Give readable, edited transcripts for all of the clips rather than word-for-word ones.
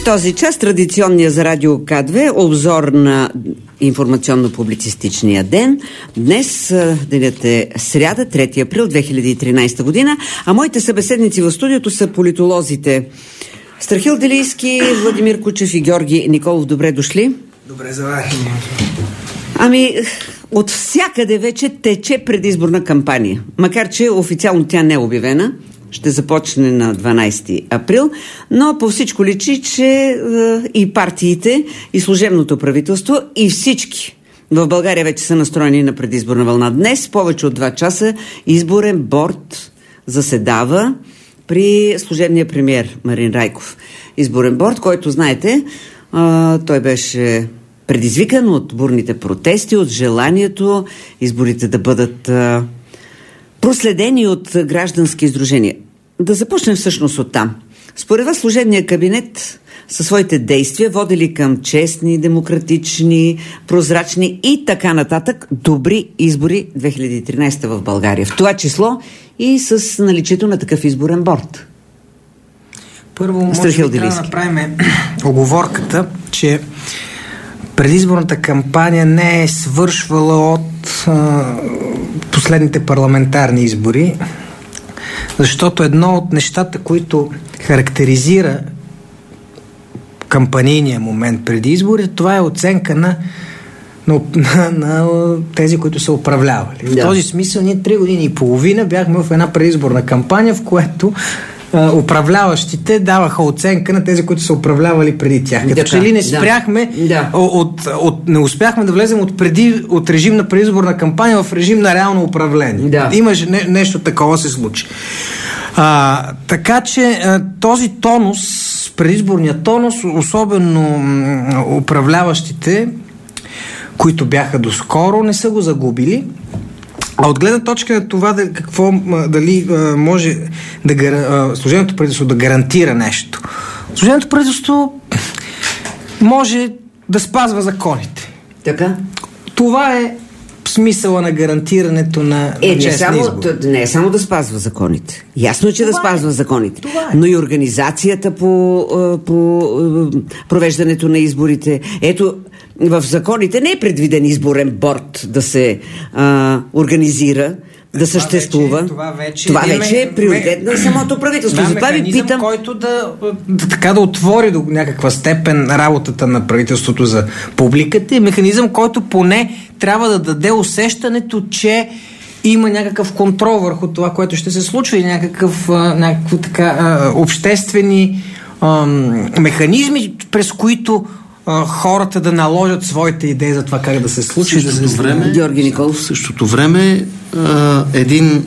в този час традиционния за Радио К2 обзор на информационно-публицистичния ден. Днес денят е сряда, 3 април 2013 година, а моите събеседници в студиото са политолозите Страхил Делийски, Владимир Кучев и Георги Николов. Добре дошли. Добре заварили. Ами, от всякъде вече тече предизборна кампания, макар че официално тя не е обявена. Ще започне на 12 април, но по всичко личи, че и партиите, и служебното правителство, и всички в България вече са настроени на предизборна вълна. Днес, повече от 2 часа, изборен борд заседава при служебния премиер Марин Райков. Изборен борд, който, знаете, той беше предизвикан от бурните протести, от желанието изборите да бъдат проследени от граждански издружения. Да започнем всъщност оттам. Според вас служебният кабинет със своите действия водили към честни, демократични, прозрачни и така нататък добри избори 2013 в България. В това число и с наличието на такъв изборен борд. Първо, може би трябва да направим оговорката, че предизборната кампания не е свършвала от последните парламентарни избори, защото едно от нещата, които характеризира кампанийния момент преди избори, това е оценка на тези, които са управлявали. Да. В този смисъл ние 3 години и половина бяхме в една предизборна кампания, в което управляващите даваха оценка на тези, които са управлявали преди тях. Като че ли не спряхме, не успяхме да влезем от режим на предизборна кампания в режим на реално управление. Да. Имаше нещо такова се случи. Така че този тонус, предизборният тонус, особено управляващите, които бяха доскоро, не са го загубили. А от гледна точка на това дали може служебното правителство да гарантира нещо. Служебното правителство може да спазва законите. Така? Това е смисъла на гарантирането на честни избори. Не е само да спазва законите. Ясно е, че да спазва законите. Но и организацията по провеждането на изборите. Ето, в законите не е предвиден изборен борд да се организира, да съществува. Това вече е приоритет на самото правителство. Затова ви питам, който да отвори до някаква степен работата на правителството за публиката, и механизъм, който поне трябва да даде усещането, че има някакъв контрол върху това, което ще се случва, и някакво обществени механизми, през които хората да наложат своите идеи за това как да се случи. Георги Николов. В същото време един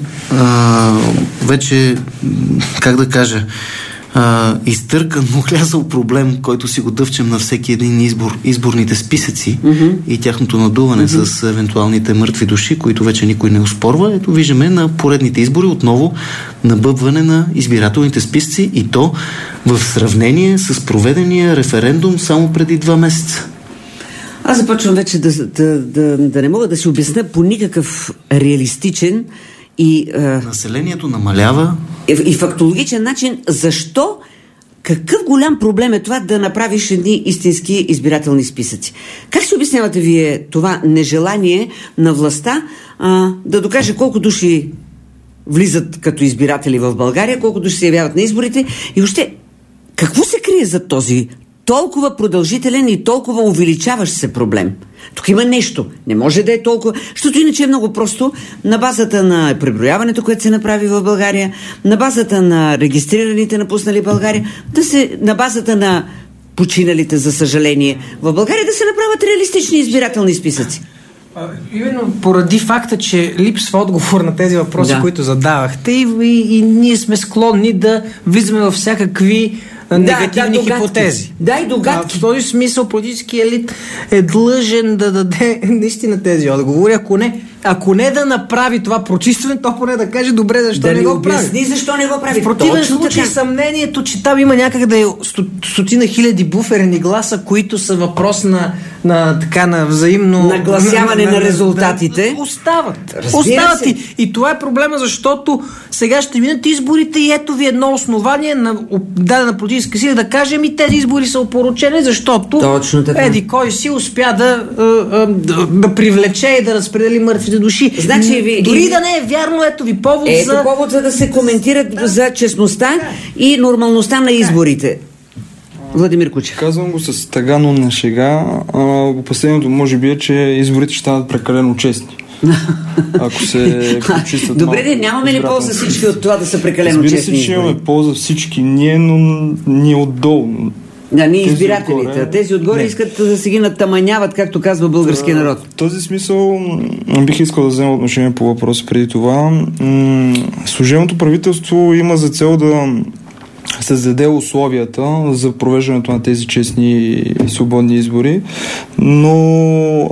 вече, как да кажа, изтъркан, оглязал проблем, който си го дъвчем на всеки един избор, изборните списъци и тяхното надуване с евентуалните мъртви души, които вече никой не оспорва. Ето виждаме на поредните избори отново набъбване на избирателните списъци, и то в сравнение с проведения референдум само преди 2 месеца. Аз започвам вече да не мога да си обясня по никакъв реалистичен и населението намалява и фактологичен начин защо, какъв голям проблем е това да направиш едни истински избирателни списъци. Как си обяснявате вие това нежелание на властта да докаже колко души влизат като избиратели в България, колко души се явяват на изборите, и въобще какво се крие за този толкова продължителен и толкова увеличаващ се проблем? Тук има нещо. Не може да е толкова, защото иначе е много просто на базата на преброяването, което се направи в България, на базата на регистрираните напуснали България, на базата на починалите, за съжаление, в България да се направят реалистични избирателни списъци. Именно поради факта, че липсва отговор на тези въпроси, които задавахте, и ние сме склонни да влизаме във всякакви негативни хипотези. Да, и догадки. В този смисъл политически елит е длъжен да даде наистина тези отговори. Ако не, ако не да направи това прочистване, то поне да каже добре защо не го прави. Обясни защо не го прави. В противен случай съмнението, че там има някак да е стотина хиляди буферни гласа, които са въпрос на взаимно нагласяване на резултатите. Остават и това е проблема, защото сега ще минат изборите и ето ви едно основание на дадена политическа сила да кажем и тези избори са опорочени, защото еди кой си успя да привлече и да разпредели мъртвите души. Значи, дори да не е вярно, ето ви повод повод за да се коментират за честността и нормалността на изборите. Владимир Кучев. Казвам го с тъга, но на шега. Опасението може би е, че изборите ще станат прекалено честни. Ако се почистят. Добре, нямаме ли полза всички от това да са прекалено честни? Разбира се, че имаме полза всички ние, но ние отдолу. Да, ние избирателите. Тези отгоре искат да се ги натаманяват, както казва българския народ. В този смисъл бих искал да взема отношение по въпроса преди това. Служебното правителство има за цел да създаде условията за провеждането на тези честни и свободни избори, но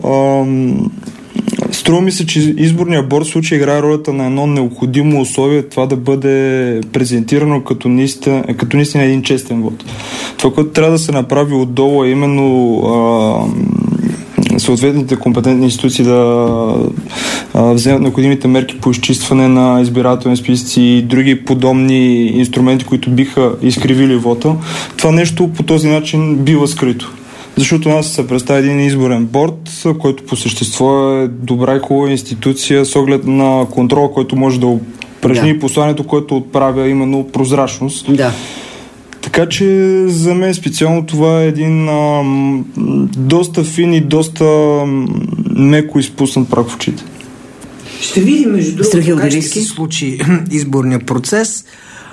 струва ми се, че изборният борд в случай играе ролята на едно необходимо условие това да бъде презентирано като наистина един честен вод. Това, което трябва да се направи отдолу е именно съответните компетентни институции да вземат необходимите мерки по изчистване на избирателни списъци и други подобни инструменти, които биха изкривили вота. Това нещо по този начин бива скрито. Защото нас се представя един изборен борд, който по същество е добра и хубава институция с оглед на контрола, който може да упражни и посланието, което отправя именно прозрачност. Да. Така че за мен специално това е един доста фин и доста меко изпуснат прах в очите. Ще видим между другото как ще се случи изборния процес.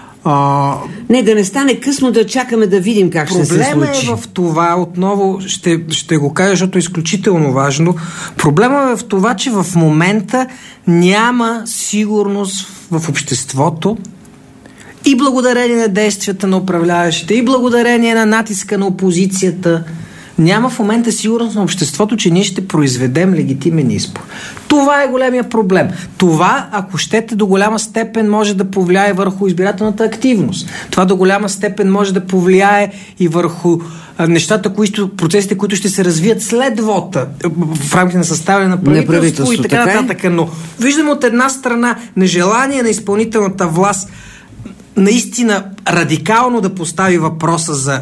Не, да не стане късно да чакаме да видим как ще се случи. Проблема е в това, отново ще го кажа, защото е изключително важно. Проблема е в това, че в момента няма сигурност в обществото и благодарение на действията на управляващите, и благодарение на натиска на опозицията. Няма в момента сигурност на обществото, че ние ще произведем легитимен избор. Това е големия проблем. Това, ако щете, до голяма степен може да повлияе върху избирателната активност. Това до голяма степен може да повлияе и върху нещата, процесите, които ще се развият след вота в рамките на съставяне на правителство и така нататък. Но виждаме от една страна нежелание на изпълнителната власт наистина радикално да постави въпроса за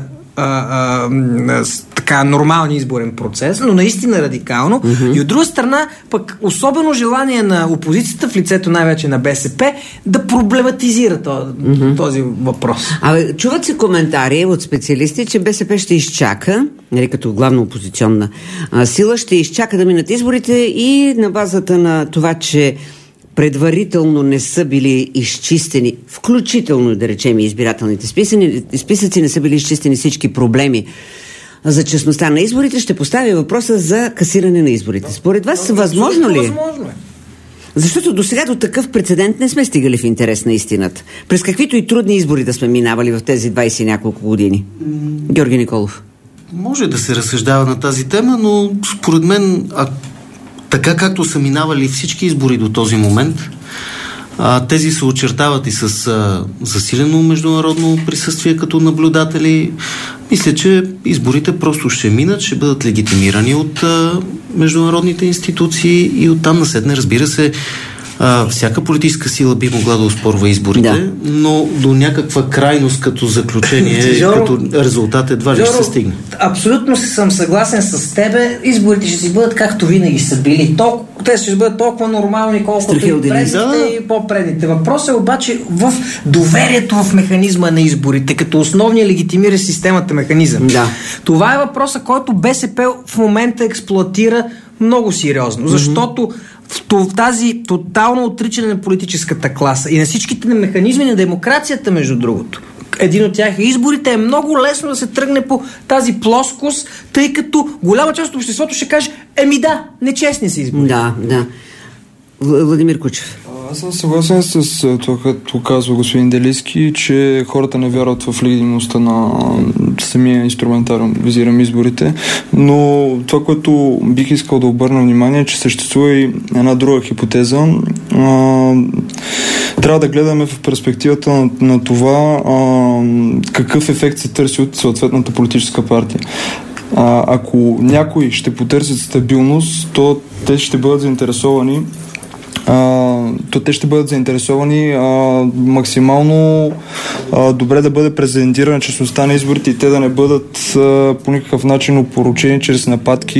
така нормалния изборен процес, но наистина радикално. И от друга страна, пък особено желание на опозицията в лицето най-вече на БСП да проблематизира този въпрос. Чуват се коментари от специалисти, че БСП ще изчака, като главна опозиционна сила, ще изчака да минат изборите и на базата на това, че предварително не са били изчистени, включително, да речем, избирателните списъци, не са били изчистени всички проблеми за честността на изборите, ще поставя въпроса за касиране на изборите. Според вас възможно ли е? Възможно е. Защото до сега до такъв прецедент не сме стигали в интерес на истината. През каквито и трудни избори да сме минавали в тези 20 и няколко години. Георги Николов. Може да се разсъждава на тази тема, но според мен така както са минавали всички избори до този момент, тези се очертават и с засилено международно присъствие като наблюдатели. Мисля, че изборите просто ще минат, ще бъдат легитимирани от международните институции и оттам насетне, разбира се, всяка политическа сила би могла да оспорва изборите, но до някаква крайност като заключение, като резултат едва ли ще се стигне. Абсолютно съм съгласен с тебе. Изборите ще си бъдат както винаги са били. Те ще бъдат толкова нормални, колкото и предните и по-предните. Въпросът е обаче в доверието в механизма на изборите, като основния легитимира системата механизъм. Да. Това е въпросът, който БСП в момента експлоатира много сериозно, защото в тази тотално отричане на политическата класа и на всичките механизми на демокрацията, между другото, един от тях е изборите, е много лесно да се тръгне по тази плоскост, тъй като голяма част от обществото ще каже, нечестни са избори. Да. Владимир Кучев. Аз съм съгласен с това, като казва господин Делийски, че хората не вярват в легитимността на самия инструментариум, визирам изборите, но това, което бих искал да обърна внимание, е, че съществува и една друга хипотеза. Трябва да гледаме в перспективата на това какъв ефект се търси от съответната политическа партия. Ако някои ще потърсят стабилност, то те ще бъдат заинтересовани максимално добре да бъде презентирана честността на изборите и те да не бъдат по никакъв начин опорочени чрез нападки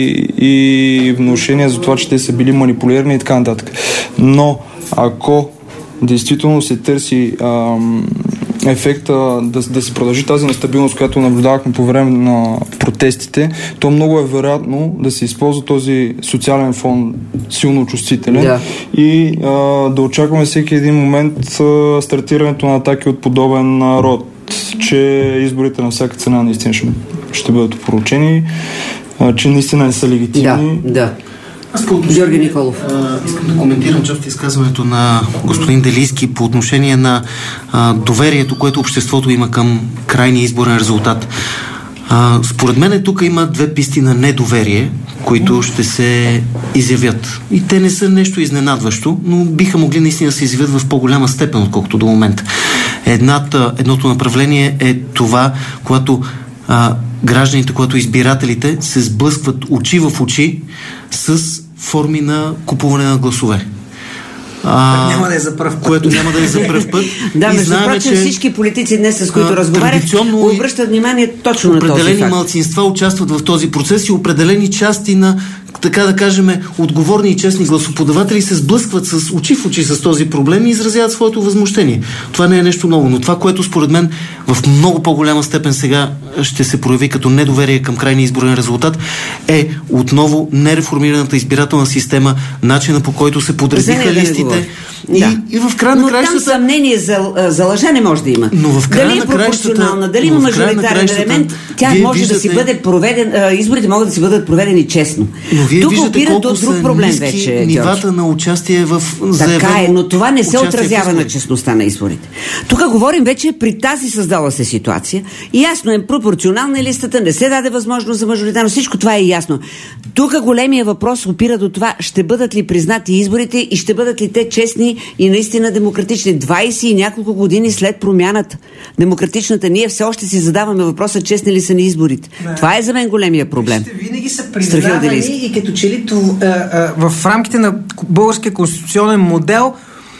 и внушения за това, че те са били манипулирани и така нататък. Но ако действително се търси ефекта да се продължи тази нестабилност, която наблюдавахме по време на протестите, то много е вероятно да се използва този социален фон силно чувствителен и да очакваме всеки един момент стартирането на атаки от подобен род, че изборите на всяка цена наистина ще бъдат опорочени, че наистина не са легитимни. Георги Николов. Искам да коментирам част от изказването на господин Делийски по отношение на доверието, което обществото има към крайния изборен резултат. Според мен тук има две писти на недоверие, които ще се изявят. И те не са нещо изненадващо, но биха могли наистина да се изявят в по-голяма степен, отколкото до момента. Едното направление е това, когато гражданите, когато избирателите се сблъскват очи в очи с форми на купуване на гласове. Няма да е за пръв път. Което няма да е за пръв път. Да, между прочим, всички политици днес, с които разговарях, обръщат внимание точно на този факт. Определени малцинства участват в този процес и определени части на, така да кажем, отговорни и честни гласоподаватели се сблъскват с очи в очи с този проблем и изразяват своето възмущение. Това не е нещо ново, но това, което според мен в много по-голяма степен сега ще се прояви като недоверие към крайния изборен резултат, е отново нереформираната избирателна система, начина по който се подредиха листите. И в края на краищата... Но там съмнение за лъжа не може да има. Но в края дали е пропорционална, дали има мажоритарен елемент, тя може да си бъде проведен, изборите могат да си бъдат проведени честно. Но вие тук виждате колко до друг проблем вече, нивата на участие в заявено... Така е, но това не се отразява на честността на изборите. Тук говорим вече при тази създала се ситуация. Ясно е, пропорционална листата, не се даде възможност за мажоритарно. Всичко това е ясно. Тук големия въпрос опира до това, ще бъдат ли признати изборите и ще бъдат ли те честни и наистина демократични. 20 и няколко години след промяната демократичната, ние все още си задаваме въпроса, честни ли са ни изборите. Това е за мен големия проблем. Винаги са признавани и като че ли в рамките на българския конституционен модел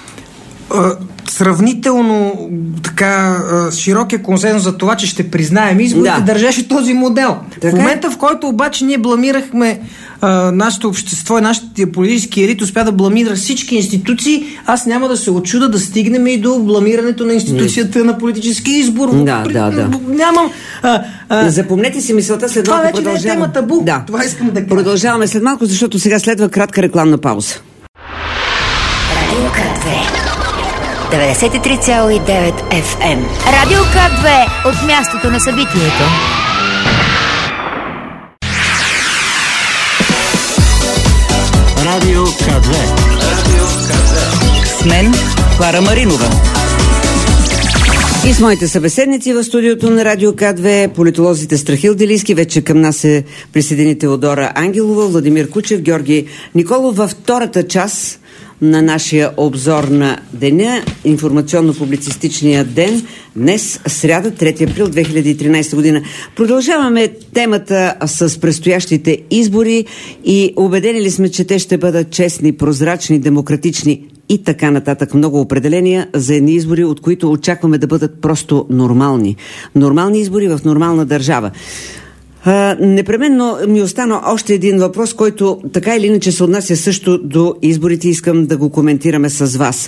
сравнително така широкия консенсус за това, че ще признаем изборите, държеше този модел. В момента, в който обаче ние бламирахме нашето общество и нашите политически елит успя да бламира всички институции, аз няма да се очуда да стигнем и до бламирането на институцията на политически избор. Нямам... Запомнете си мисълта, след малко продължаваме. Това вече не е тема табу. Това искам да кажа. Продължаваме след малко, защото сега следва кратка рекламна пауза. Радио К2 93,9 FM. Радио К2 от мястото на събитието. Радио К2. С мен Клара Маринова. И с моите събеседници в студиото на Радио К2, политолозите Страхил Делийски, вече към нас се присъедини Теодора Ангелова, Владимир Кучев, Георги Николов. Във втората част на нашия обзор на деня, информационно-публицистичния ден, днес, сряда, 3 април 2013 година. Продължаваме темата с предстоящите избори и убедени ли сме, че те ще бъдат честни, прозрачни, демократични и така нататък. Много определения за едни избори, от които очакваме да бъдат просто нормални. Нормални избори в нормална държава. Непременно ми остана още един въпрос, който така или иначе се отнася също до изборите. Искам да го коментираме с вас.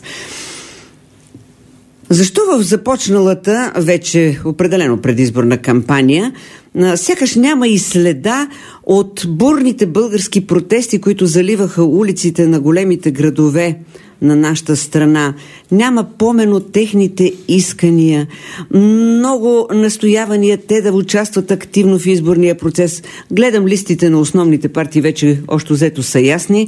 Защо в започналата вече определено предизборна кампания сякаш няма и следа от бурните български протести, които заливаха улиците на големите градове на нашата страна? Няма помен от техните искания, много настоявания те да участват активно в изборния процес. Гледам листите на основните партии, вече още взето са ясни.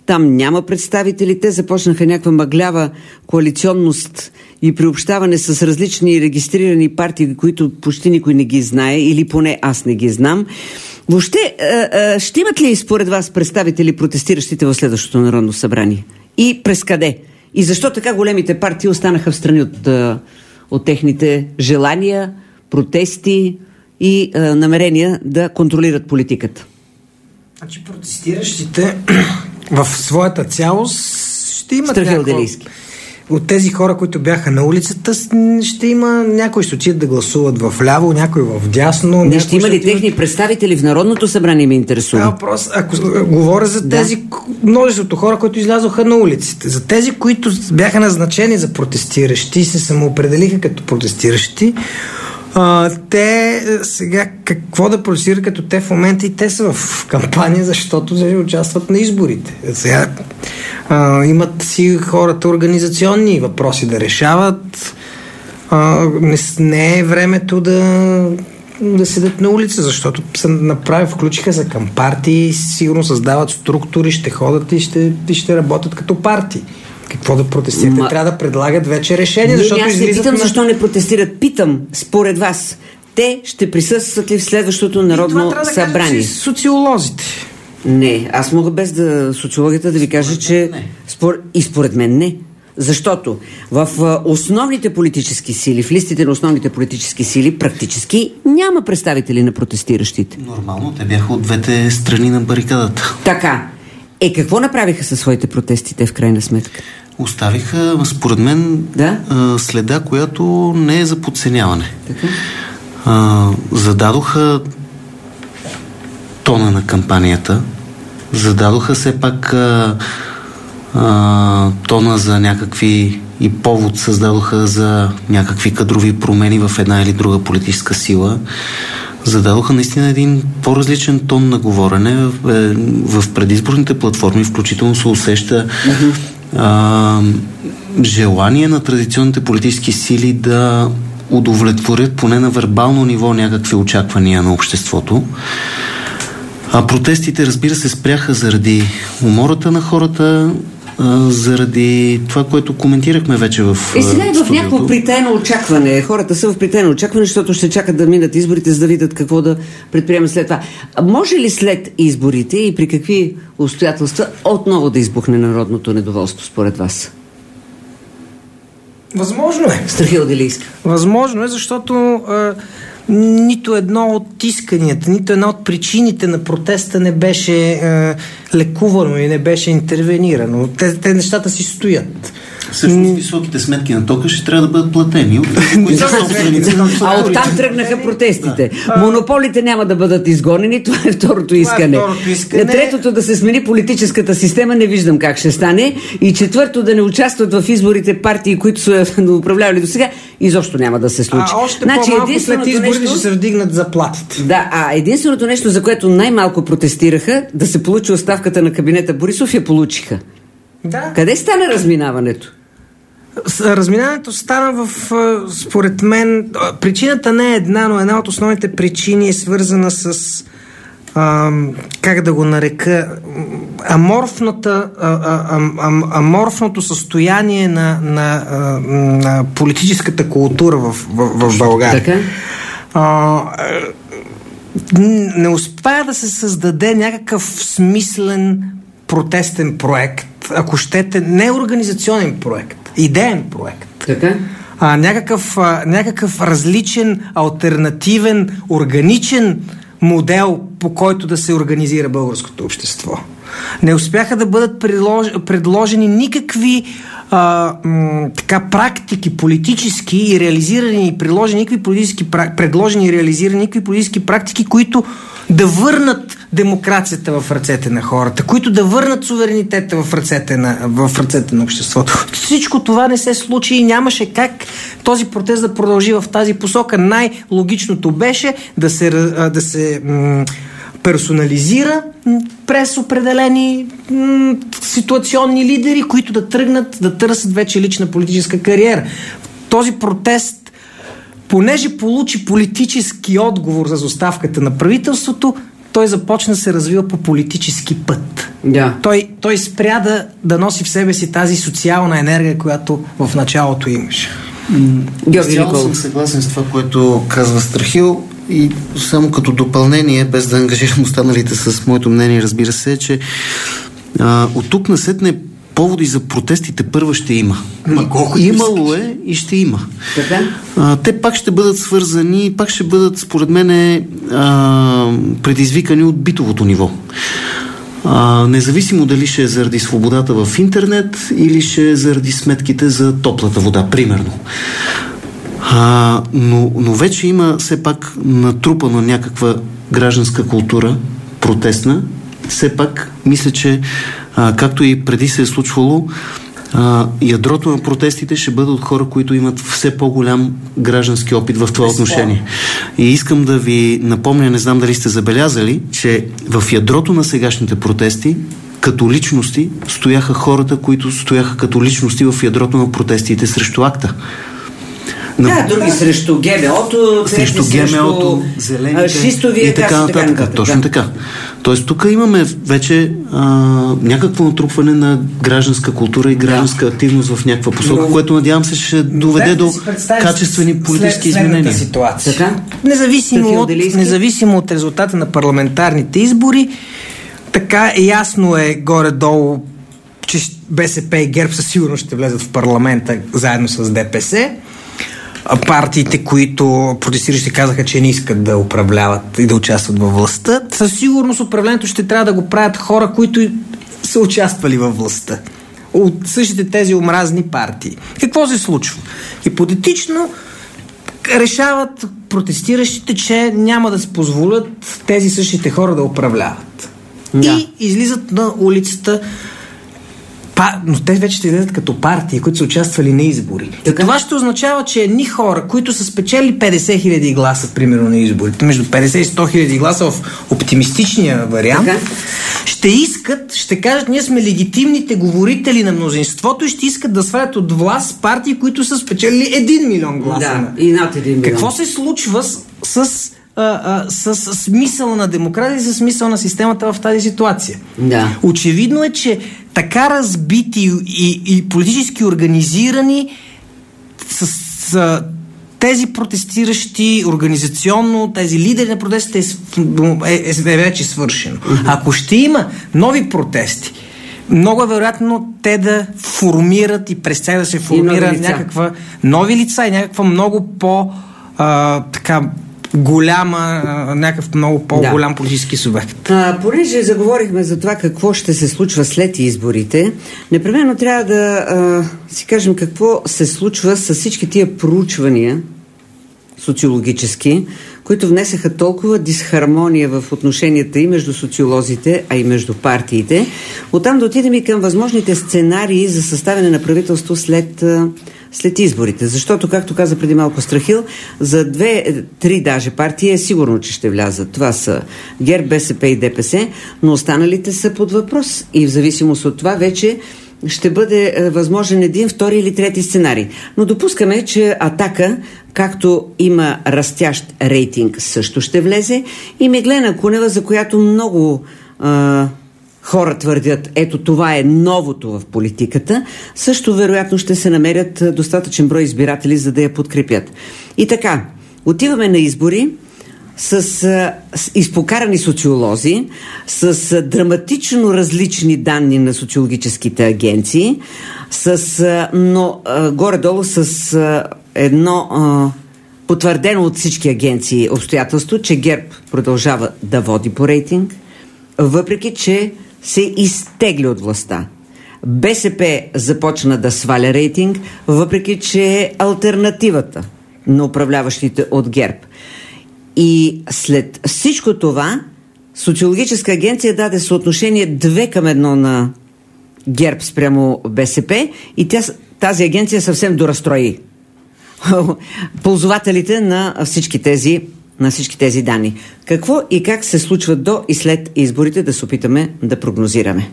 там няма представители. Те започнаха някаква мъглява коалиционност и приобщаване с различни регистрирани партии, които почти никой не ги знае, или поне аз не ги знам. Въобще, ще имат ли според вас представители протестиращите в следващото Народно събрание? И през къде? И защо така големите партии останаха в страни от техните желания, протести и намерения да контролират политиката? Значи протестиращите в своята цялост ще имат от тези хора, които бяха на улицата, ще има някои ще отидат да гласуват в ляво, някой в дясно. Не ще има ли техни представители в Народното събрание, ме интересува? Въпрос, ако говоря за тези множеството хора, които излязоха на улиците, за тези, които бяха назначени за протестиращи и се самоопределиха като протестиращи, те сега какво да протестират, като те в момента и те са в кампания, защото участват на изборите. Сега имат си хората организационни въпроси да решават. Не е времето да седят на улица, защото включиха се към партии, сигурно създават структури, ще ходят и ще работят като партии. Какво да протестират? Те трябва да предлагат вече решения, защото аз не питам защо не протестират. Питам, според вас, те ще присъстват ли в следващото Народно събрание? Да социолозите. Не, аз мога без социологията да ви кажа, че според мен не. Защото в основните политически сили, в листите на основните политически сили, практически няма представители на протестиращите. Нормално, те бяха от двете страни на барикадата. Така. Какво направиха със своите протести те в крайна сметка? Оставиха, според мен, следа, която не е за подценяване. Така? Зададоха тона на кампанията, зададоха все пак тона за някакви и повод създадоха за някакви кадрови промени в една или друга политическа сила. Зададоха наистина един по-различен тон на говорене. В предизборните платформи включително се усеща желание на традиционните политически сили да удовлетворят поне на вербално ниво някакви очаквания на обществото. А протестите, разбира се, спряха заради умората на хората, заради това, което коментирахме вече в студиото. Сега е в някакво притаено очакване. Хората са в притаено очакване, защото ще чакат да минат изборите, за да видят какво да предприемат след това. Може ли след изборите и при какви обстоятелства отново да избухне народното недоволство, според вас? Възможно е. Страхил Делийски. Възможно е, защото нито едно от исканията, нито една от причините на протеста не беше лекувано и не беше интервенирано. Те нещата си стоят. Всъщност високите сметки на тока ще трябва да бъдат платени. А оттам тръгнаха протестите. Монополите няма да бъдат изгонени. Това е второто искане. Третото, да се смени политическата система, не виждам как ще стане. И четвърто, да не участват в изборите партии, които са управлявали до сега, изобщо няма да се случи. Още по-малко след изборите ще се вдигнат заплатите. Да, единственото нещо, за което най-малко протестираха, да се получи оставката на кабинета Борисов, я получиха. Да. Къде стана разминаването? Разминаването стана според мен, причината не е една, но една от основните причини е свързана с как да го нарека, аморфното състояние на политическата култура в България. Така? Не успя да се създаде някакъв смислен протестен проект, ако щете, не организационен проект, идеен проект. Така? Някакъв различен, алтернативен, органичен модел, по който да се организира българското общество. Не успяха да бъдат предложени никакви практики политически и реализирани и предложени никакви политически практики, които да върнат демокрацията в ръцете на хората, които да върнат суверенитета в ръцете на обществото. Всичко това не се случи и нямаше как този протест да продължи в тази посока. Най-логичното беше да се персонализира през определени ситуационни лидери, които да тръгнат да търсят вече лична политическа кариера. Този протест, понеже получи политически отговор за оставката на правителството, той започна да се развива по политически път. Той спря да носи в себе си тази социална енергия, която в началото имаше. Цяло съм съгласен с това, което казва Страхил, и само като допълнение, без да ангажирам останалите с моето мнение, разбира се, че от тук насетне поводи за протестите първа ще има. Имало е и ще има. Те пак ще бъдат свързани, пак ще бъдат, според мен, предизвикани от битовото ниво. Независимо дали ще е заради свободата в интернет или ще е заради сметките за топлата вода, примерно. Но вече има все пак натрупана някаква гражданска култура, протестна. Все пак мисля, че както и преди се е случвало, ядрото на протестите ще бъде от хора, които имат все по-голям граждански опит в това отношение. И искам да ви напомня, не знам дали сте забелязали, че в ядрото на сегашните протести като личности стояха хората, които стояха като личности в ядрото на протестите срещу акта. Други срещу ГМО-то, срещу ГМО-то, зелените шистовия и така нататък. Точно така. Тоест тук имаме вече някакво натрупване на гражданска култура и гражданска активност в някаква посока, което надявам се ще доведе до качествени политически изменения. Независимо от резултата на парламентарните избори, така ясно е горе-долу, че БСП и ГЕРБ със сигурност ще влезат в парламента заедно с ДПС. Партиите, които протестиращи казаха, че не искат да управляват и да участват във властта, със сигурност управлението ще трябва да го правят хора, които са участвали във властта. От същите тези омразни партии. Какво се случва? Хипотетично решават протестиращите, че няма да се позволят тези същите хора да управляват. И излизат на улицата. Но те вече ще излезат като партии, които са участвали на избори. И това ще означава, че едни хора, които са спечели 50 000 гласа, примерно на изборите, между 50 и 100 000 гласа в оптимистичния вариант, ще кажат, ние сме легитимните говорители на мнозинството и ще искат да свалят от власт партии, които са спечели 1 милион гласа. И над 1 милион. Какво се случва с смисъл на демокрация и с смисъл на системата в тази ситуация? Очевидно е, че така разбити и политически организирани с тези протестиращи организационно, тези лидери на протестите е вече свършено. Ако ще има нови протести, много е вероятно те да формират и през тях да се формира някаква нови лица и някаква много някакъв много по-голям политически субект. Понеже заговорихме за това какво ще се случва след изборите, непременно трябва да си кажем какво се случва с всички тия проучвания социологически, които внесаха толкова дисхармония в отношенията и между социолозите, а и между партиите. Оттам да отидем и към възможните сценарии за съставяне на правителство след изборите. Защото, както каза преди малко Страхил, за 2-3 даже партии е сигурно, че ще влязат. Това са ГЕРБ, БСП и ДПС, но останалите са под въпрос. И в зависимост от това вече ще бъде възможен един, втори или трети сценарий. Но допускаме, че Атака, както има растящ рейтинг, също ще влезе. И Меглена Кунева, за която много хора твърдят, ето това е новото в политиката, също вероятно ще се намерят достатъчен брой избиратели, за да я подкрепят. И така, отиваме на избори с изпокарани социолози, с драматично различни данни на социологическите агенции, но горе-долу с едно потвърдено от всички агенции обстоятелство, че ГЕРБ продължава да води по рейтинг, въпреки че се изтегли от властта. БСП започна да сваля рейтинг, въпреки че е алтернативата на управляващите от ГЕРБ. И след всичко това, социологическа агенция даде съотношение 2:1 на ГЕРБ спрямо БСП и тази агенция съвсем доразстрои ползвателите на всички тези данни. Какво и как се случва до и след изборите, да се опитаме да прогнозираме.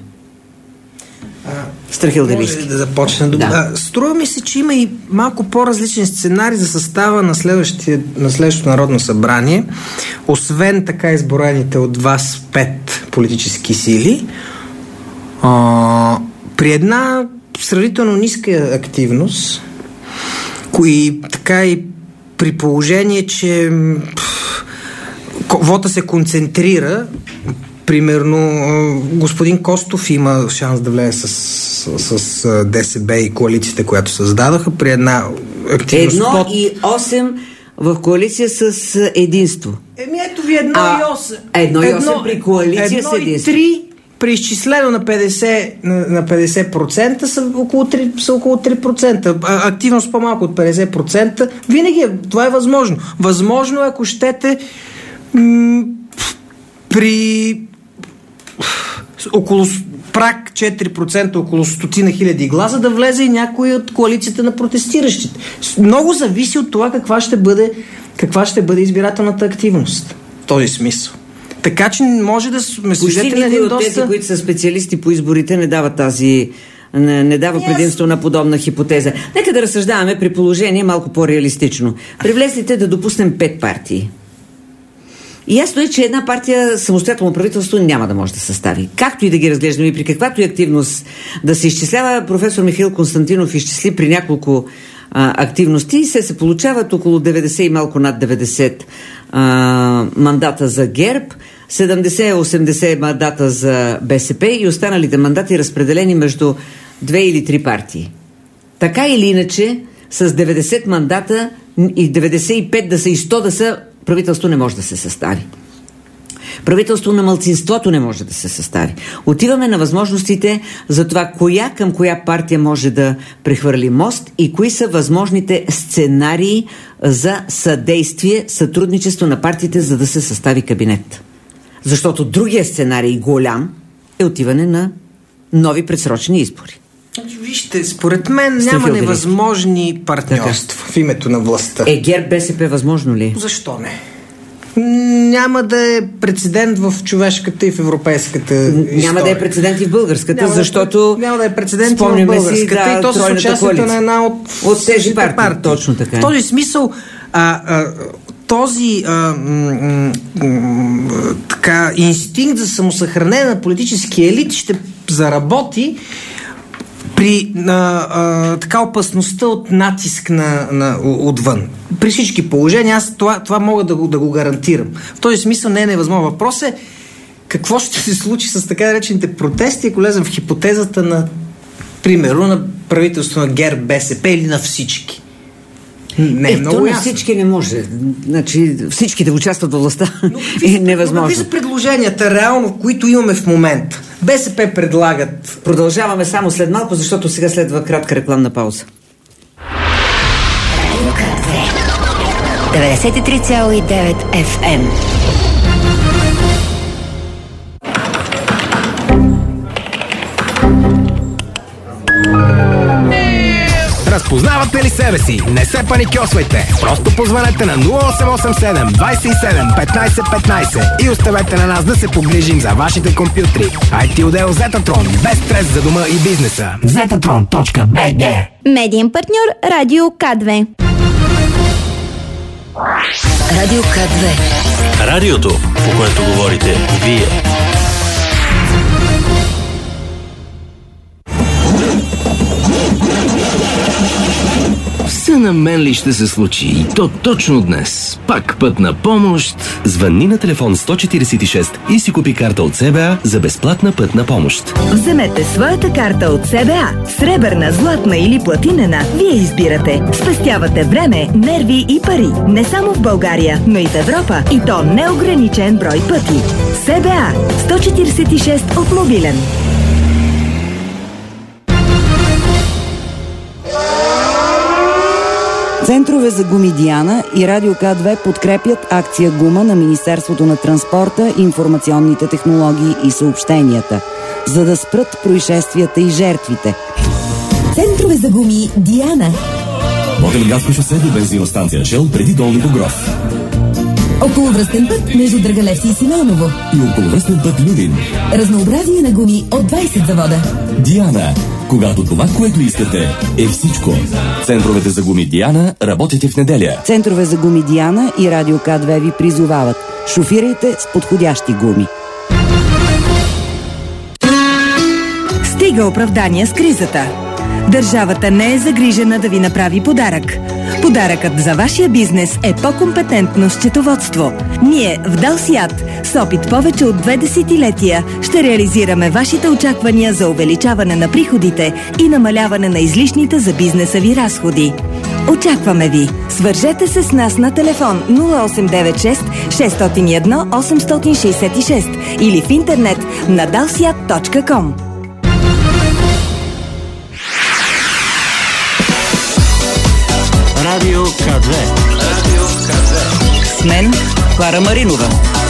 Страхил Девийски. Може да започне. Да. Струва ми се, че има и малко по-различен сценарий за състава на следващото Народно събрание. Освен така изброените от вас 5 политически сили, При една сравнително ниска активност, и така и при положение, че вота се концентрира, примерно господин Костов има шанс да влезе с ДСБ и коалицията, която създадаха, при една активност 1,8 в коалиция с единство. Ето ви 1,8. 1,8 при коалиция с единство. 1,3 при изчислено на 50% са около 3%. Активност по-малко от 50%. Винаги това е възможно. Възможно е, ако щете, при около прак 4%, около 100 хиляди гласа, да влезе и някой от коалицията на протестиращите. Много зависи от това каква ще бъде избирателната активност. В този смисъл. Така че може да сме свидетели на един доста... Почти никой от тези, които са специалисти по изборите, не дава предимство на подобна хипотеза. Нека да разсъждаваме при положение малко по-реалистично. При влезлите да допуснем 5 партии. И ясно е, че една партия самостоятелно правителство няма да може да състави. Както и да ги разглеждаме и при каквато и активност да се изчислява, професор Михаил Константинов изчисли при няколко активности и се получават около 90 и малко над 90 мандата за ГЕРБ, 70-80 мандата за БСП и останалите мандати разпределени между 2 или 3 партии. Така или иначе, с 90 мандата и 95 да са и 100 да са, правителство не може да се състави. Правителство на малцинството не може да се състави. Отиваме на възможностите за това коя към коя партия може да прехвърли мост и кои са възможните сценарии за съдействие, сътрудничество на партиите, за да се състави кабинет. Защото другия сценарий, голям, е отиване на нови предсрочни избори. Вижте, според мен няма невъзможни партньорства в името на властта. ГЕРБ БСП възможно ли? Защо не? Няма да е прецедент в човешката и в европейската история. Няма да е прецедент и в българската, защото няма да е прецедент и в българската, и то с участието на една от тези партии. Точно така. В този смисъл този инстинкт за самосъхранение на политически елит ще заработи при така опасността от натиск отвън. При всички положения аз това мога да го гарантирам. В този смисъл не е невъзможно. Въпрос е какво ще се случи с така наречените протести, ако лезем в хипотезата на, примерно, на правителство на ГЕРБ, БСП или на всички. Не е много ясно. Всички не може. Значи всички да участват във властта е невъзможно. Какви са предложенията реално, които имаме в момента? БСП предлагат. Продължаваме само след малко, защото сега следва кратка рекламна пауза. 93,9 FM. Разпознавате ли себе си? Не се паникьосвайте. Просто позванете на 0887 27 15 15 и оставете на нас да се погрижим за вашите компютри. IT отдел Zetatron. Без стрес за дома и бизнеса. Zetatron.bg. Медиен партньор Радио К2. Радио К2. Радиото, по което говорите вие. Все на мен ли ще се случи? И то точно днес. Пак пътна помощ. Звънни на телефон 146 и си купи карта от СБА за безплатна пътна помощ. Вземете своята карта от СБА. Сребърна, златна или платинена. Вие избирате. Спестявате време, нерви и пари. Не само в България, но и в Европа. И то неограничен брой пъти. СБА. 146 от мобилен. Центрове за гуми Диана и Радио К2 подкрепят акция Гума на Министерството на транспорта, информационните технологии и съобщенията, за да спрат происшествията и жертвите. Центрове за гуми Диана. Ботевградско шосе до бензиностанция Шел преди Долни Богров. Околовръстен път между Драгалевци и Симеоново. И околовръстен път Люлин. Разнообразие на гуми от 20 завода. Диана. Когато това, което искате, е всичко. Центровете за гуми Диана работите в неделя. Центрове за гуми Диана и Радио К2 ви призовават. Шофирайте с подходящи гуми. Стига оправдания с кризата. Държавата не е загрижена да ви направи подарък. Подаръкът за вашия бизнес е по-компетентно счетоводство. Ние в Далсиат с опит повече от 2 десетилетия ще реализираме вашите очаквания за увеличаване на приходите и намаляване на излишните за бизнеса ви разходи. Очакваме ви! Свържете се с нас на телефон 0896 601 866 или в интернет на dalsiat.com. Радио К2. С мен Клара Маринова.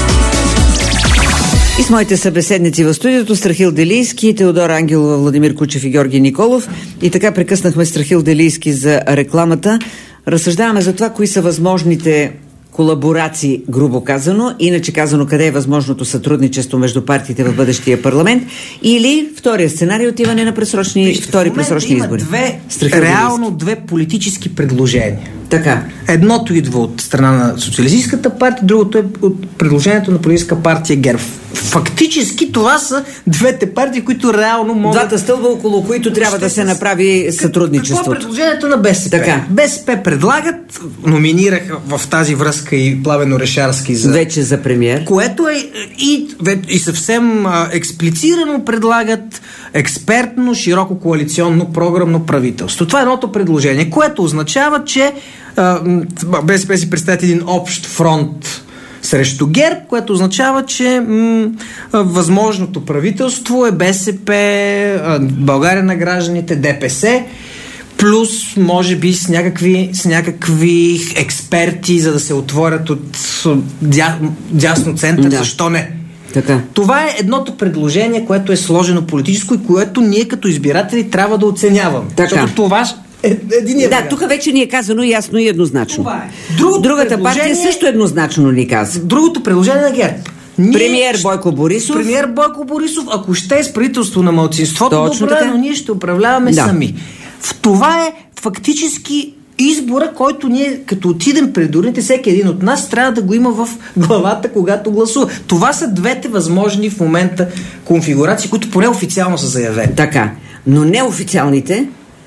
И с моите събеседници в студиото Страхил Делийски, Теодора Ангелова, Владимир Кучев и Георги Николов. И така прекъснахме Страхил Делийски за рекламата. Разсъждаваме за това, кои са възможните колаборации, грубо казано, иначе казано, къде е възможното сътрудничество между партиите в бъдещия парламент, или втория сценарий, отиване на пресрочни избори. Реално две политически предложения. Така. Едното идва от страна на Социалистическата партия, другото е от предложението на Политическа партия ГЕРБ. Фактически това са двете партии, които реално могат... Двата стълба, около които трябва да се направи сътрудничеството. Какво е предложението на БСП? Така. БСП предлагат, номинираха в тази връзка и Пламен Орешарски вече за премиер, което е и съвсем експлицирано предлагат експертно, широко коалиционно програмно правителство. Това е едното предложение, което означава, че БСП си представят един общ фронт срещу ГЕРБ, което означава, че възможното правителство е БСП, България на гражданите, ДПС, плюс може би с някакви експерти, за да се отворят от дясно център. Да. Защо не? Така. Това е едното предложение, което е сложено политическо и което ние като избиратели трябва да оценяваме. Така. Защото това да, тук вече ни е казано ясно и еднозначно. Другата партия също еднозначно ни каза. Другото предложение на ГЕРБ. Премиер Бойко Борисов, ако ще е с правителство на малцинството, добре, но ние ще управляваме сами. Това е фактически избора, който ние, като отидем пред урните, всеки един от нас трябва да го има в главата, когато гласува. Това са двете възможни в момента конфигурации, които поне официално са заявени. Така, но неофициалните...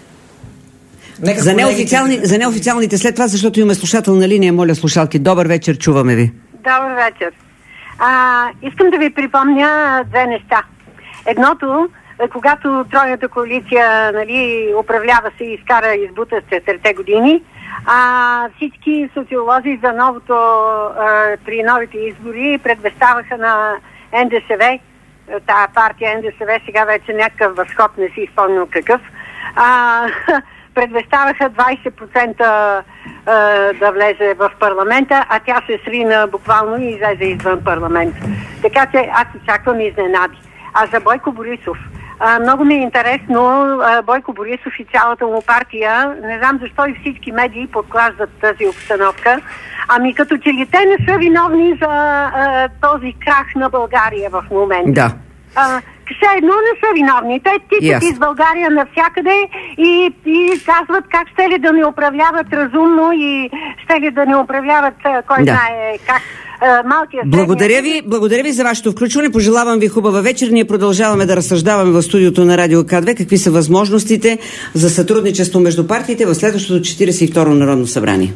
За неофициалните след това, защото имаме слушателна линия, моля слушалки. Добър вечер, чуваме ви. Добър вечер. Искам да ви припомня две неща. Едното, когато тройната коалиция управлява се и изкара избута с 4-те години, всички социолози за при новите избори предвещаваха на НДСВ, тая партия НДСВ, сега вече някакъв възход, не си изпомням какъв, предвещаваха 20% да влезе в парламента, а тя се срина буквално и излезе извън парламент. Така че аз очаквам изненади. А за Бойко Борисов, много ми е интересно, Бойко Борисов и цялата му партия, не знам защо и всички медии подклаждат тази обстановка, като че ли те не са виновни за този крах на България в момента. Да. Все едно не са виновни. Те тичат из България навсякъде и казват как ще ли да не управляват разумно и ще ли да не управляват кой знае как. Благодаря ви за вашето включване. Пожелавам ви хубава вечер. Ние продължаваме да разсъждаваме в студиото на Радио К2 какви са възможностите за сътрудничество между партиите в следващото 42-ро Народно събрание.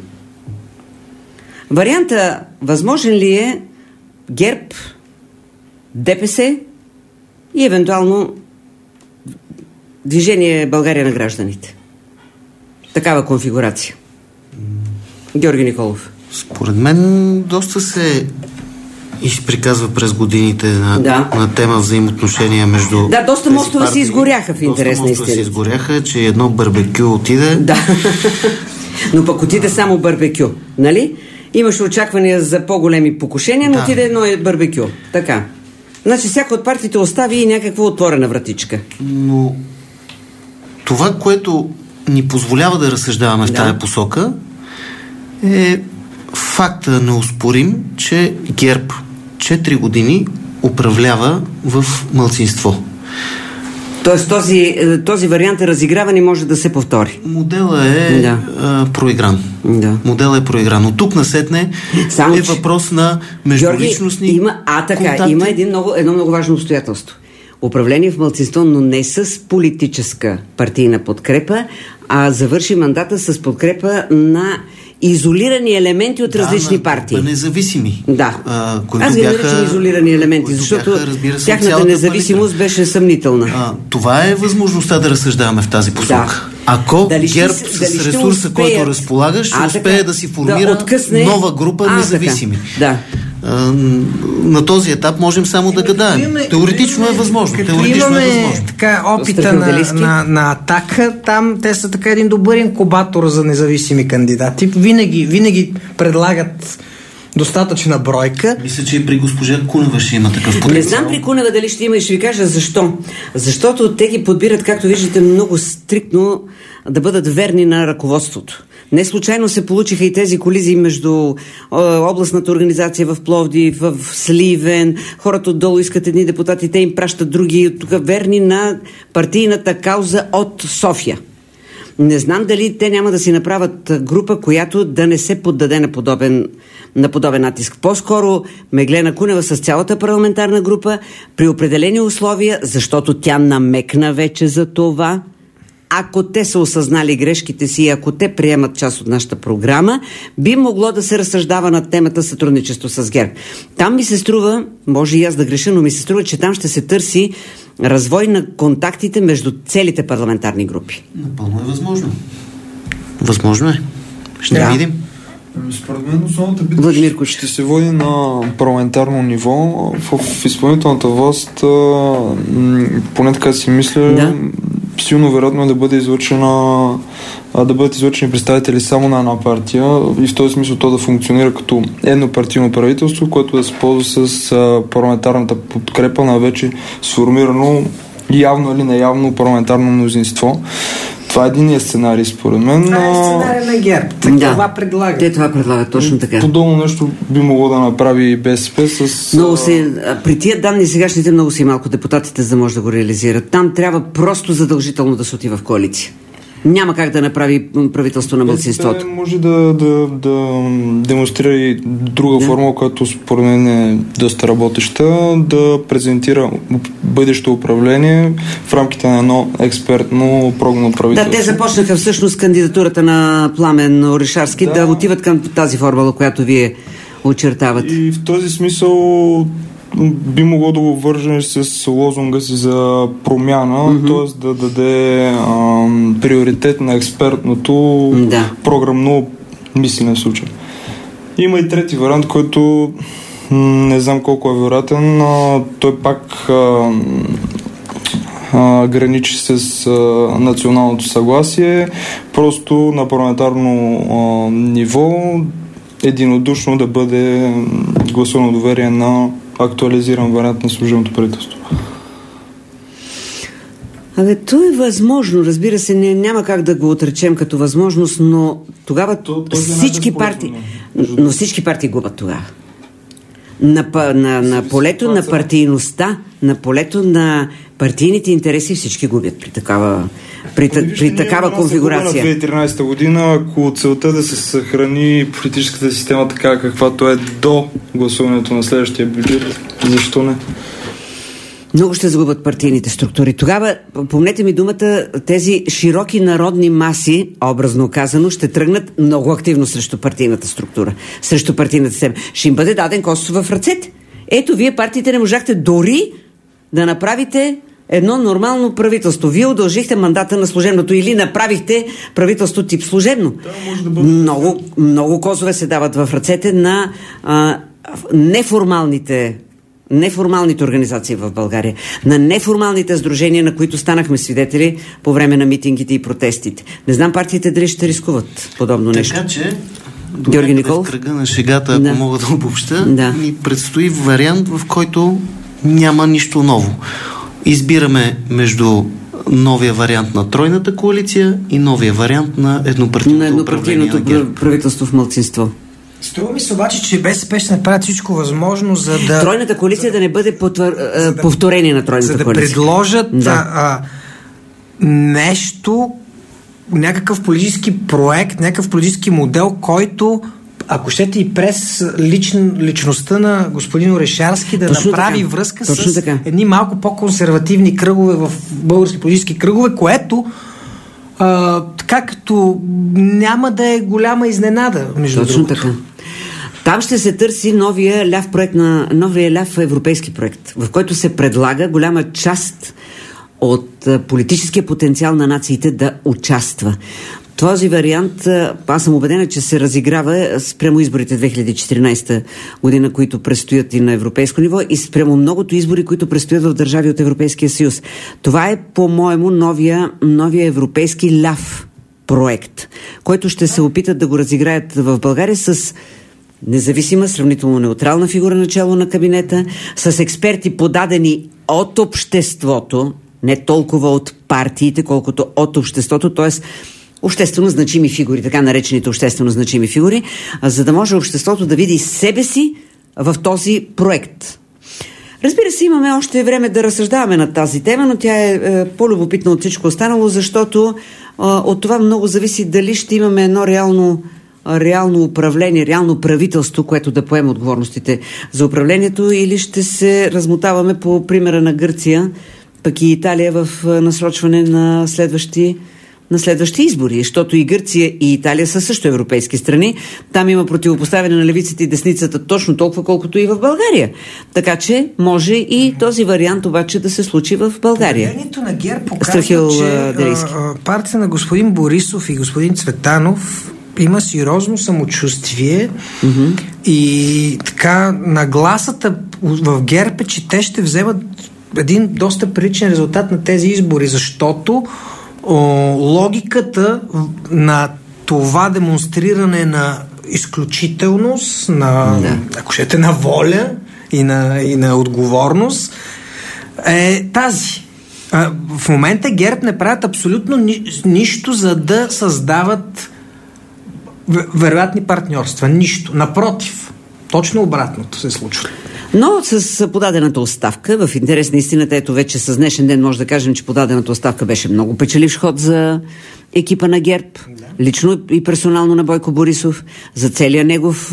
Варианта възможен ли е ГЕРБ, ДПС и евентуално Движение България на гражданите? Такава конфигурация. Георги Николов. Според мен доста се изприказва през годините на тема взаимоотношения между... Да, доста мостове се изгоряха в интерес на истината. Доста мостове се изгоряха, че едно барбекю отиде. Да, но пък отиде само барбекю, нали? Имаше очаквания за по-големи покушения, но отиде едно барбекю. Така. Значи всяка от партиите остави и някаква отворена вратичка. Но това, което ни позволява да разсъждаваме в тая посока, е факта неоспорим, че ГЕРБ 4 години управлява в малцинство. Тоест този вариант е разиграван и може да се повтори. Моделът е проигран. Да. Моделът е проигран. От тук насетне въпрос на междуличностни контакти. Има едно много важно обстоятелство. управление в малцинство, но не с политическа партийна подкрепа, а завърши мандата с подкрепа на изолирани елементи от различни партии. Независими. Да. Които аз ги наричам изолирани елементи, защото тяхната независимост беше съмнителна. Това е възможността да разсъждаваме в тази посока. Ако ГЕРБ с ресурса, който разполага, ще успее да си формира нова група независими. Да. На този етап можем само да гадаем. Теоретично е възможно. Имаме така опита на Атака, там те са така един добър инкубатор за независими кандидати. Винаги предлагат достатъчна бройка. Мисля, че и при госпожа Кунева ще има такъв потенциал. Не знам при Кунева дали ще има и ще ви кажа защо. Защото те ги подбират, както виждате, много стриктно да бъдат верни на ръководството. Не случайно се получиха и тези колизии между областната организация в Пловдив, в Сливен. Хората отдолу искат едни депутати, те им пращат други, тук верни на партийната кауза от София. Не знам дали те няма да си направят група, която да не се поддаде на подобен натиск. По-скоро Меглена Кунева с цялата парламентарна група при определени условия, защото тя намекна вече за това, ако те са осъзнали грешките си и ако те приемат част от нашата програма, би могло да се разсъждава над темата сътрудничество с ГЕРБ. Там ми се струва, може и аз да греша, но ми се струва, че там ще се търси развой на контактите между целите парламентарни групи. Напълно е възможно. Възможно е. Ще видим. Според мен основната битка ще се води на парламентарно ниво. В изпълнителната власт, поне така си мисля, силно вероятно е да бъдат излъчени представители само на една партия и в този смисъл то да функционира като еднопартийно правителство, което да се ползва с парламентарната подкрепа на вече сформирано явно или неявно парламентарно мнозинство. Това е единият сценарий, според мен. Това е сценарий на ГЕРБ. Това предлагат. Те това предлагат, точно така. Подобно нещо би могло да направи БСП с... При тия данни сегашните много си малко депутатите, за да може да го реализират. Там трябва просто задължително да се отива в коалиция. Няма как да направи правителство на малцинството. Може да демонстрира и друга формула, която според мен е доста работеща, да презентира бъдещо управление в рамките на едно експертно програмно правителство. Да, те започнаха всъщност кандидатурата на Пламен Орешарски да отиват към тази формула, която вие очертавате. И в този смисъл би могло да го вържеш с лозунга си за промяна, т.е. да даде приоритет на експертното програмно мислене в случай. Има и трети вариант, който не знам колко е вероятен, той пак граничи с националното съгласие, просто на парламентарно ниво единодушно да бъде гласувано доверие на актуализиран вариант на служебното правителство. То е възможно, разбира се, няма как да го отречем като възможност, но тогава всички партии губят тогава. На полето на партийността, на полето на партийните интереси всички губят при такава конфигурация. На 2013 година, ако целта е да се съхрани политическата система така, каквато е до гласуването на следващия бюджет, защо не? Много ще загубят партийните структури. Тогава, помнете ми думата, тези широки народни маси, образно казано, ще тръгнат много активно срещу партийната структура, срещу партийната система. Ще им бъде даден Костов в ръцете. Ето, вие партиите не можахте дори да направите едно нормално правителство. Вие удължихте мандата на служебното или направихте правителство тип служебно. Много козове се дават в ръцете на неформалните организации в България, на неформалните сдружения, на които станахме свидетели по време на митингите и протестите. Не знам партиите дали ще рискуват подобно нещо. Така че, Георги Николов? В кръга на шегата, ако мога да обобща, ни предстои вариант, в който няма нищо ново. Избираме между новия вариант на тройната коалиция и новия вариант на еднопартийното правителство в малцинство. Струва ми се обаче, че БСП ще направят всичко възможно, за да... Тройната коалиция да не бъде повторение на тройната коалиция. За да предложат нещо, някакъв политически проект, някакъв политически модел, който ако щете и през личността на господин Орешарски да точно направи така. Връзка точно с така. Едни малко по-консервативни кръгове в български политически кръгове, което така като няма да е голяма изненада, между точно другото. Така. Там ще се търси новия ляв европейски проект, в който се предлага голяма част от политическия потенциал на нациите да участва. Този вариант, аз съм убедена, че се разиграва спрямо изборите 2014 година, които предстоят и на европейско ниво, и спрямо многото избори, които предстоят в държави от Европейския съюз. Това е, по-моему, новия европейски ляв проект, който ще се опитат да го разиграят в България с независима, сравнително неутрална фигура начало на кабинета, с експерти подадени от обществото, не толкова от партиите, колкото от обществото, т.е. обществено значими фигури, така наречените обществено значими фигури, за да може обществото да види себе си в този проект. Разбира се, имаме още време да разсъждаваме на тази тема, но тя е по-любопитна от всичко останало, защото от това много зависи дали ще имаме едно реално управление, реално правителство, което да поема отговорностите за управлението, или ще се размотаваме по примера на Гърция, пък и Италия в насрочване на следващи избори, защото и Гърция и Италия са също европейски страни. Там има противопоставяне на левицата и десницата точно толкова, колкото и в България. Така че може и този вариант обаче да се случи в България. Поведението на ГЕРБ показва, че партия на господин Борисов и господин Цветанов има сериозно самочувствие и така нагласата в ГЕРБ е, че те ще вземат един доста приличен резултат на тези избори, защото логиката на това демонстриране на изключителност, ако щете, на воля и на отговорност е тази. В момента ГЕРБ не правят абсолютно нищо, за да създават вероятни партньорства. Нищо. Напротив, точно обратното се случва. Но с подадената оставка, в интерес на истината, ето вече с днешен ден може да кажем, че подадената оставка беше много печеливш ход за екипа на ГЕРБ, лично и персонално на Бойко Борисов, за целия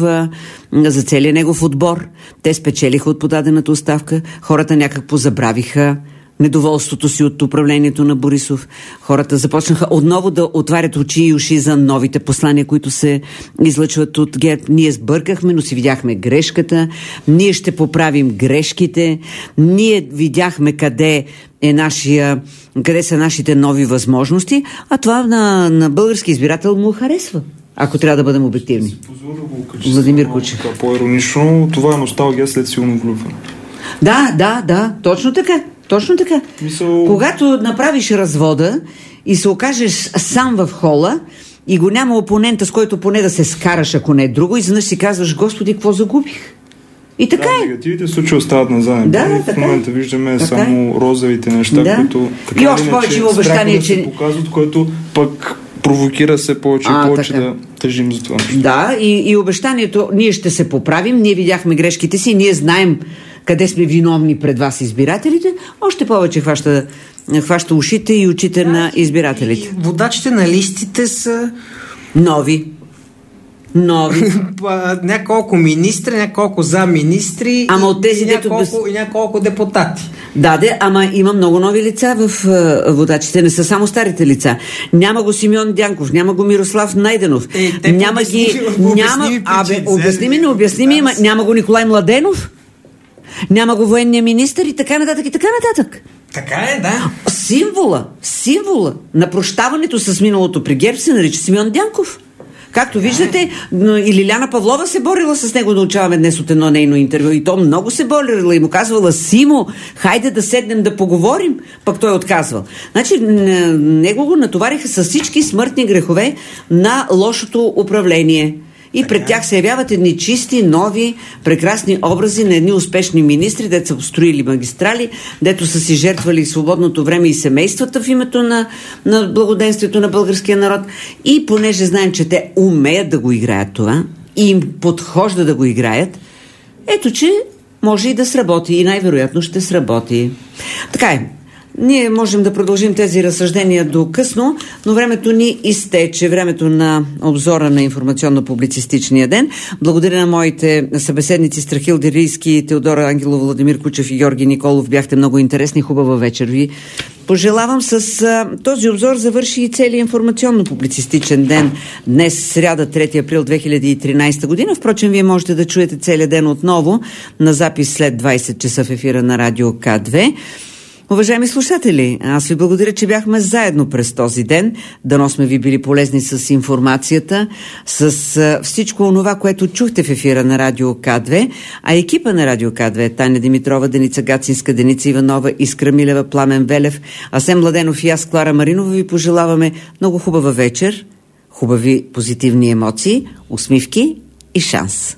негов отбор. Те спечелиха от подадената оставка, хората някак позабравиха недоволството си от управлението на Борисов. Хората започнаха отново да отварят очи и уши за новите послания, които се излъчват от ГЕРБ. Ние сбъркахме, но си видяхме грешката. Ние ще поправим грешките. Ние видяхме къде са нашите нови възможности, а това на български избирател му харесва. Ако трябва да бъдем обективни. Владимир Кучев. По-иронично, това е носталгия след силно влюбване. Да, точно така. Точно така. Когато направиш развода и се окажеш сам в хола и го няма опонента, с който поне да се скараш, ако не е друго, и изведнъж си казваш: Господи, какво загубих? И така е. Негативите случаи остават назаем. В момента виждаме само розовите неща, които и още повече обещание, че се показват, което пък провокира се повече и повече да тъжим за това. Да, и обещанието: ние ще се поправим, ние видяхме грешките си, ние знаем къде сме виновни пред вас, избирателите, още повече хваща ушите и очите на избирателите. И водачите на листите са нови. Няколко министри, няколко замминистри и няколко депутати. Ама има много нови лица в водачите, не са само старите лица. Няма го Симеон Дянков, няма го Мирослав Найденов, няма ги... Необясними, няма го Николай Младенов, няма го военния министър и така нататък и така нататък. Така е, да. Символа на прощаването с миналото при ГЕРБ се нарича Симеон Дянков. Както виждате, и Лиляна Павлова се борила с него, научаваме днес от едно нейно интервю, и то много се борила и му казвала: Симо, хайде да седнем да поговорим, пък той отказвал. Значи, него го натовариха с всички смъртни грехове на лошото управление. И пред тях се явяват едни чисти, нови, прекрасни образи на едни успешни министри, дето са построили магистрали, дето са си жертвали свободното време и семействата в името на благоденствието на българския народ. И понеже знаем, че те умеят да го играят това и им подхожда да го играят, ето че може и да сработи, и най-вероятно ще сработи. Така е. Ние можем да продължим тези разсъждения до късно, но времето ни изтече, времето на обзора на информационно-публицистичния ден. Благодаря на моите събеседници Страхил Дерийски, Теодора Ангелова, Владимир Кучев и Георги Николов. Бяхте много интересни, хубава вечер ви пожелавам. С този обзор завърши и целият информационно-публицистичен ден. Днес, сряда, 3 април 2013 година. Впрочем, вие можете да чуете целият ден отново на запис след 20 часа в ефира на Радио К2. Уважаеми слушатели, аз ви благодаря, че бяхме заедно през този ден. Дано сме ви били полезни с информацията, с всичко онова, което чухте в ефира на Радио К2, а екипа на Радио К2, Таня Димитрова, Деница Гацинска, Деница Иванова, Искра Милева, Пламен Велев, Асен Младенов и аз, Клара Маринова, ви пожелаваме много хубава вечер, хубави позитивни емоции, усмивки и шанс.